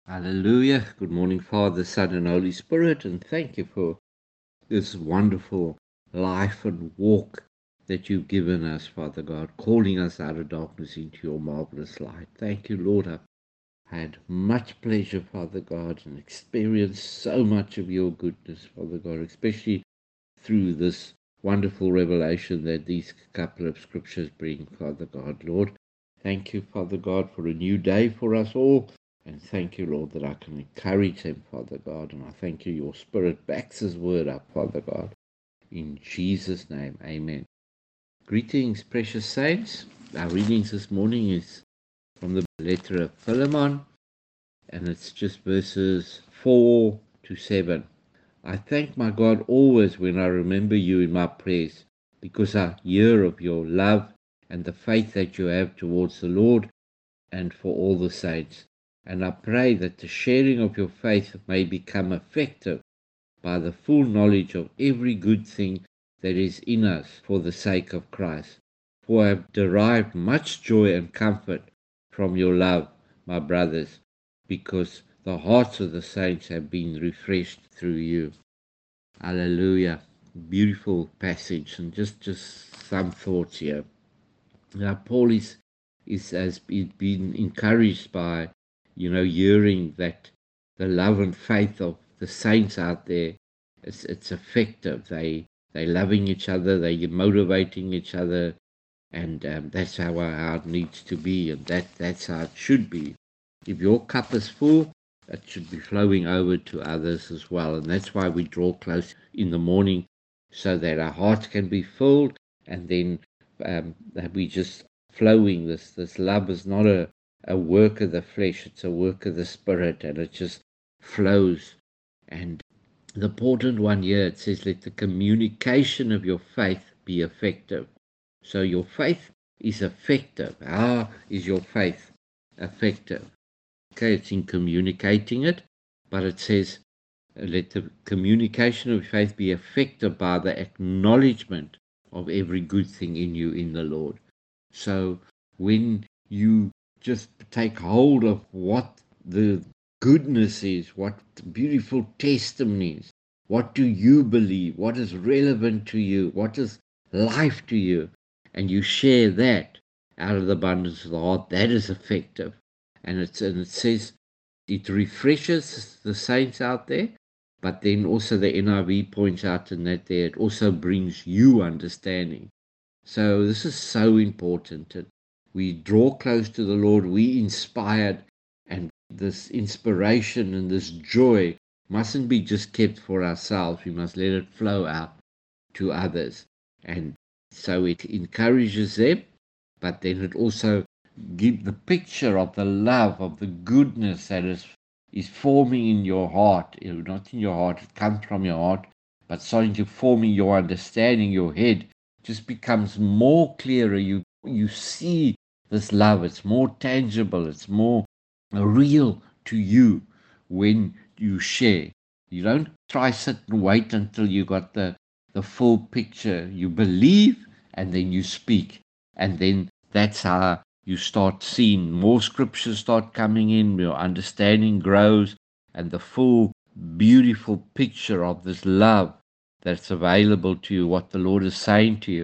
Hallelujah. Good morning, Father, Son, and Holy Spirit. And thank you for this wonderful life and walk that you've given us, Father God, calling us out of darkness into your marvelous light. Thank you, Lord. I've had much pleasure, Father God, and experienced so much of your goodness, Father God, especially through this wonderful revelation that these couple of scriptures bring, Father God. Lord, thank you, Father God, for a new day for us all. And thank you, Lord, that I can encourage them, Father God. And I thank you, your Spirit backs his word up, Father God. In Jesus' name, amen. Greetings, precious saints. Our readings this morning is from the letter of Philemon, and it's just verses 4 to 7. I thank my God always when I remember you in my prayers, because I hear of your love and the faith that you have towards the Lord and for all the saints. And I pray that the sharing of your faith may become effective by the full knowledge of every good thing that is in us for the sake of Christ. For I have derived much joy and comfort from your love, my brothers, because the hearts of the saints have been refreshed through you. Hallelujah. Beautiful passage. And just some thoughts here. Now, Paul has been encouraged by, hearing that the love and faith of the saints out there, it's effective. They loving each other, they motivating each other, and that's how it needs to be, and that's how it should be. If your cup is full, it should be flowing over to others as well, and that's why we draw close in the morning, so that our hearts can be filled, and then that we just flowing. This love is not a work of the flesh; it's a work of the spirit, and it just flows. And the important one here, it says, let the communication of your faith be effective. So your faith is effective. How is your faith effective? Okay, it's in communicating it, but it says, let the communication of faith be effective by the acknowledgement of every good thing in you in the Lord. So when you just take hold of what the goodness is, what the beautiful testimony is, what do you believe, what is relevant to you, what is life to you, and you share that out of the abundance of the heart, that is effective. And it says it refreshes the saints out there, but then also the NIV points out in that there it also brings you understanding. So this is so important. And we draw close to the Lord, we inspired, and this inspiration and this joy mustn't be just kept for ourselves. We must let it flow out to others. And so it encourages them, but then it also gives the picture of the love, of the goodness that is forming in your heart. Not in your heart, it comes from your heart, but starting to form in your understanding, your head just becomes more clearer. You see this love. It's more tangible. It's more real to you when you share. You don't try sit and wait until you got the full picture. You believe and then you speak. And then that's how you start seeing more scriptures start coming in, your understanding grows, and the full beautiful picture of this love that's available to you, what the Lord is saying to you,